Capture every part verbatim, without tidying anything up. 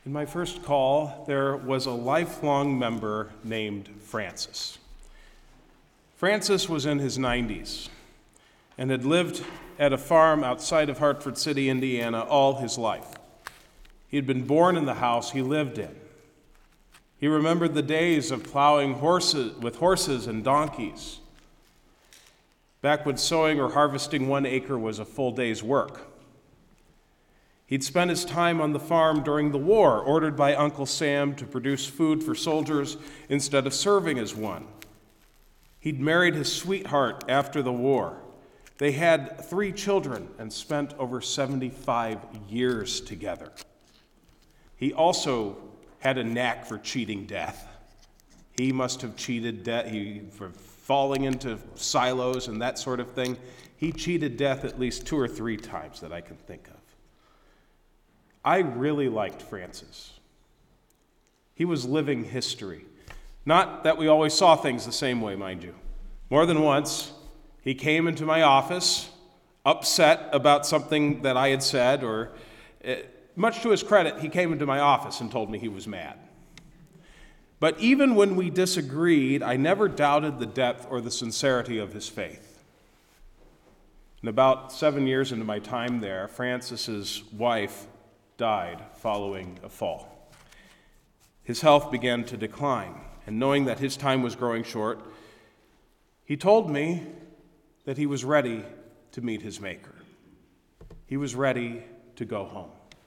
In my first call, there was a lifelong member named Francis. Francis was in his nineties and had lived at a farm outside of Hartford City, Indiana, all his life. He had been born in the house he lived in. He remembered the days of plowing horses with horses and donkeys, back when sowing or harvesting one acre was a full day's work. He'd spent his time on the farm during the war, ordered by Uncle Sam to produce food for soldiers instead of serving as one. He'd married his sweetheart after the war. They had three children and spent over seventy-five years together. He also had a knack for cheating death. He must have cheated death he, for falling into silos and that sort of thing. He cheated death at least two or three times that I can think of. I really liked Francis. He was living history. Not that we always saw things the same way, mind you. More than once, he came into my office upset about something that I had said, or uh, much to his credit, he came into my office and told me he was mad. But even when we disagreed, I never doubted the depth or the sincerity of his faith. And about seven years into my time there, Francis's wife died following a fall. His health began to decline, and knowing that his time was growing short, he told me that he was ready to meet his Maker. He was ready to go home.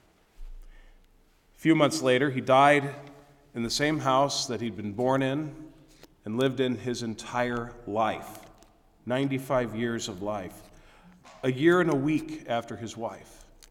A few months later, he died in the same house that he'd been born in and lived in his entire life, ninety-five years of life, a year and a week after his wife.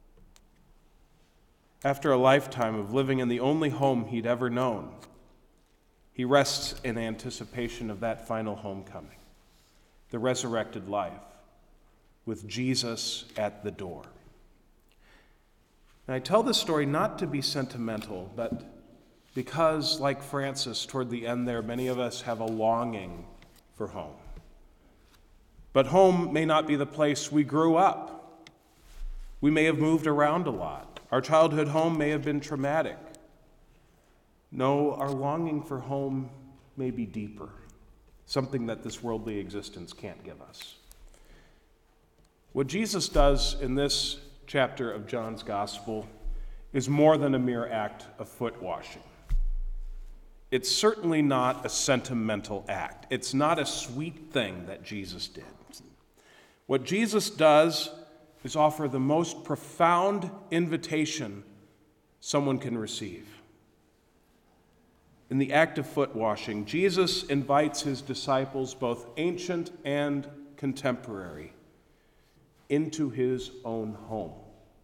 After a lifetime of living in the only home he'd ever known, he rests in anticipation of that final homecoming, the resurrected life, with Jesus at the door. And I tell this story not to be sentimental, but because, like Francis, toward the end there, many of us have a longing for home. But home may not be the place we grew up. We may have moved around a lot. Our childhood home may have been traumatic. No, our longing for home may be deeper, something that this worldly existence can't give us. What Jesus does in this chapter of John's Gospel is more than a mere act of foot washing. It's certainly not a sentimental act. It's not a sweet thing that Jesus did. What Jesus does is offer the most profound invitation someone can receive. In the act of foot washing, Jesus invites his disciples, both ancient and contemporary, into his own home.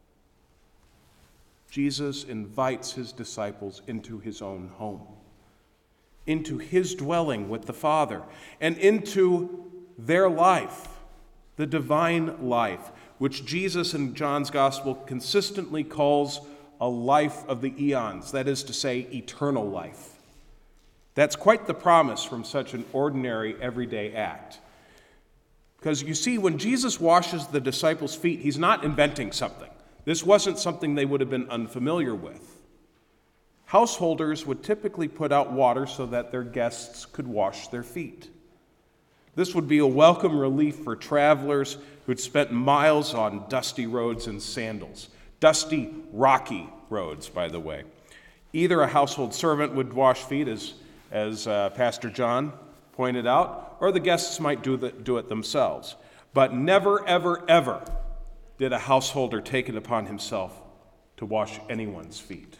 Jesus invites his disciples into his own home, into his dwelling with the Father, and into their life, the divine life, which Jesus in John's Gospel consistently calls a life of the eons, that is to say, eternal life. That's quite the promise from such an ordinary, everyday act. Because you see, when Jesus washes the disciples' feet, he's not inventing something. This wasn't something they would have been unfamiliar with. Householders would typically put out water so that their guests could wash their feet. This would be a welcome relief for travelers who'd spent miles on dusty roads in sandals. Dusty, rocky roads, by the way. Either a household servant would wash feet, as, as uh, Pastor John pointed out, or the guests might do, the, do it themselves. But never, ever, ever did a householder take it upon himself to wash anyone's feet.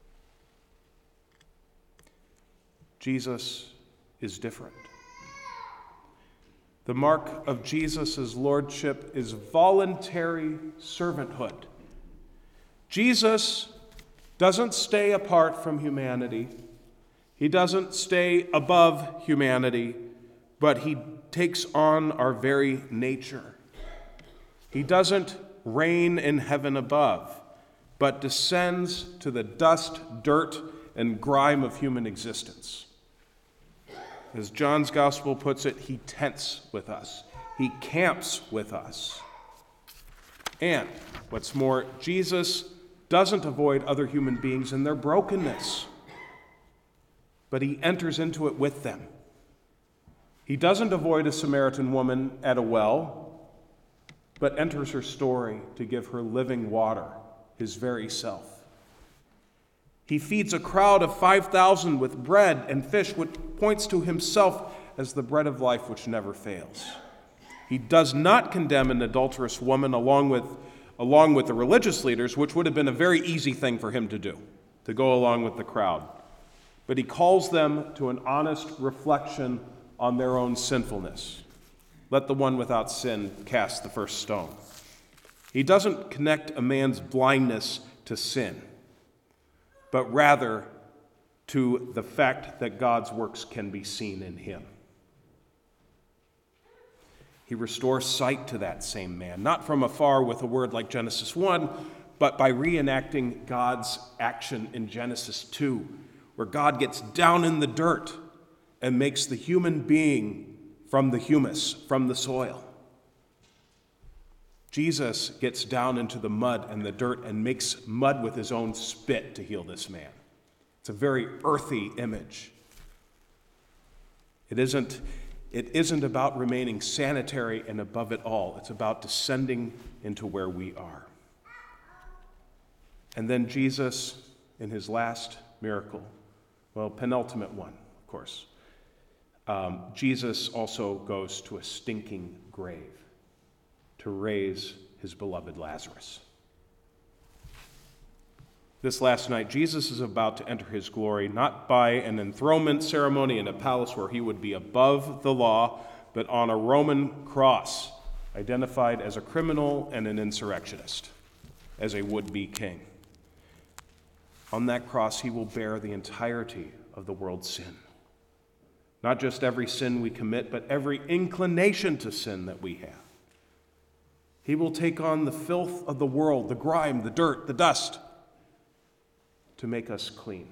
Jesus is different. The mark of Jesus' lordship is voluntary servanthood. Jesus doesn't stay apart from humanity. He doesn't stay above humanity, but he takes on our very nature. He doesn't reign in heaven above, but descends to the dust, dirt, and grime of human existence. As John's Gospel puts it, he tents with us. He camps with us. And, what's more, Jesus doesn't avoid other human beings in their brokenness, but he enters into it with them. He doesn't avoid a Samaritan woman at a well, but enters her story to give her living water, his very self. He feeds a crowd of five thousand with bread and fish, which points to himself as the bread of life which never fails. He does not condemn an adulterous woman along with, along with the religious leaders, which would have been a very easy thing for him to do, to go along with the crowd. But he calls them to an honest reflection on their own sinfulness. Let the one without sin cast the first stone. He doesn't connect a man's blindness to sin, but rather to the fact that God's works can be seen in him. He restores sight to that same man, not from afar with a word like Genesis one, but by reenacting God's action in Genesis two, where God gets down in the dirt and makes the human being from the humus, from the soil. Jesus gets down into the mud and the dirt and makes mud with his own spit to heal this man. It's a very earthy image. It isn't, it isn't about remaining sanitary and above it all. It's about descending into where we are. And then Jesus, in his last miracle, well, penultimate one, of course, um, Jesus also goes to a stinking grave to raise his beloved Lazarus. This last night, Jesus is about to enter his glory, not by an enthronement ceremony in a palace where he would be above the law, but on a Roman cross, identified as a criminal and an insurrectionist, as a would-be king. On that cross, he will bear the entirety of the world's sin. Not just every sin we commit, but every inclination to sin that we have. He will take on the filth of the world, the grime, the dirt, the dust, to make us clean.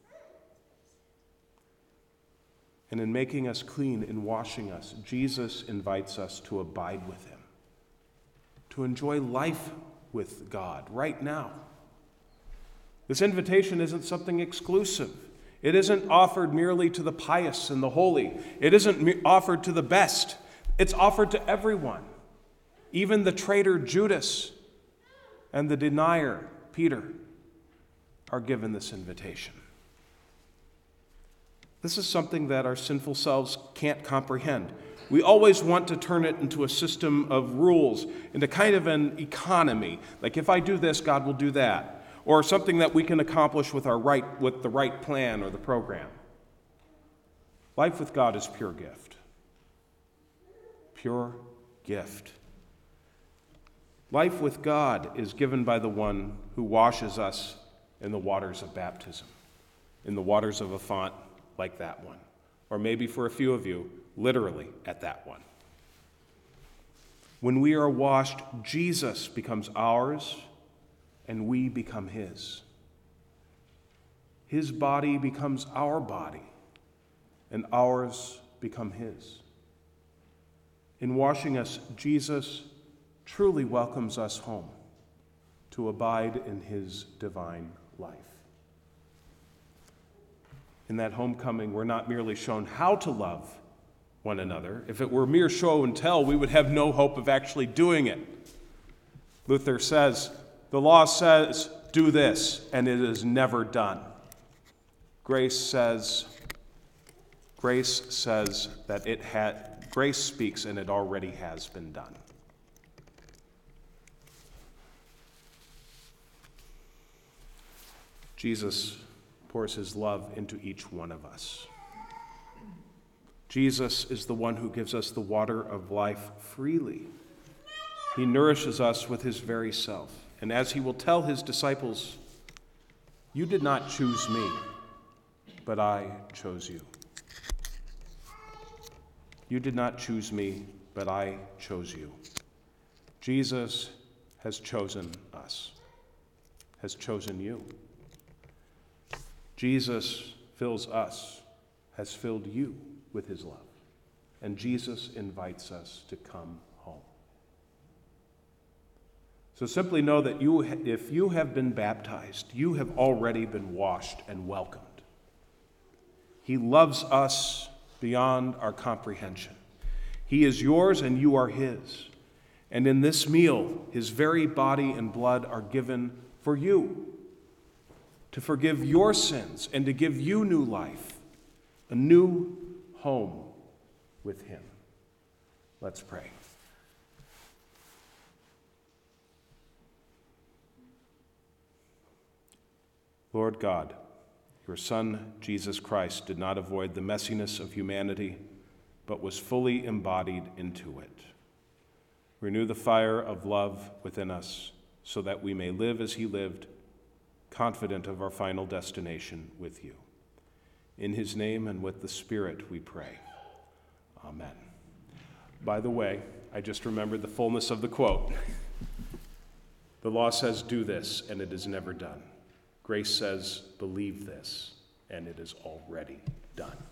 And in making us clean, in washing us, Jesus invites us to abide with him, to enjoy life with God right now. This invitation isn't something exclusive. It isn't offered merely to the pious and the holy. It isn't offered to the best. It's offered to everyone. Even the traitor Judas and the denier Peter are given this invitation. This is something that our sinful selves can't comprehend. We always want to turn it into a system of rules, into kind of an economy. Like if I do this, God will do that. Or something that we can accomplish with our right, with the right plan or the program. Life with God is pure gift. Pure gift. Life with God is given by the one who washes us in the waters of baptism, in the waters of a font like that one, or maybe for a few of you, literally at that one. When we are washed, Jesus becomes ours, and we become his. His body becomes our body, and ours become his. In washing us, Jesus truly welcomes us home to abide in his divine life. In that homecoming, we're not merely shown how to love one another. If it were mere show and tell, we would have no hope of actually doing it. Luther says, the law says, do this, and it is never done. Grace says, grace says that it had, grace speaks and it already has been done. Jesus pours his love into each one of us. Jesus is the one who gives us the water of life freely. He nourishes us with his very self. And as he will tell his disciples, you did not choose me, but I chose you. You did not choose me, but I chose you. Jesus has chosen us, has chosen you. Jesus fills us, has filled you with his love. And Jesus invites us to come home. So simply know that you, if you have been baptized, you have already been washed and welcomed. He loves us beyond our comprehension. He is yours and you are his. And in this meal, his very body and blood are given for you, to forgive your sins and to give you new life, a new home with him. Let's pray. Lord God, your Son, Jesus Christ, did not avoid the messiness of humanity, but was fully embodied into it. Renew the fire of love within us so that we may live as he lived, confident of our final destination with you. In his name and with the Spirit we pray. Amen. By the way, I just remembered the fullness of the quote. The law says, do this, and it is never done. Grace says, believe this, and it is already done.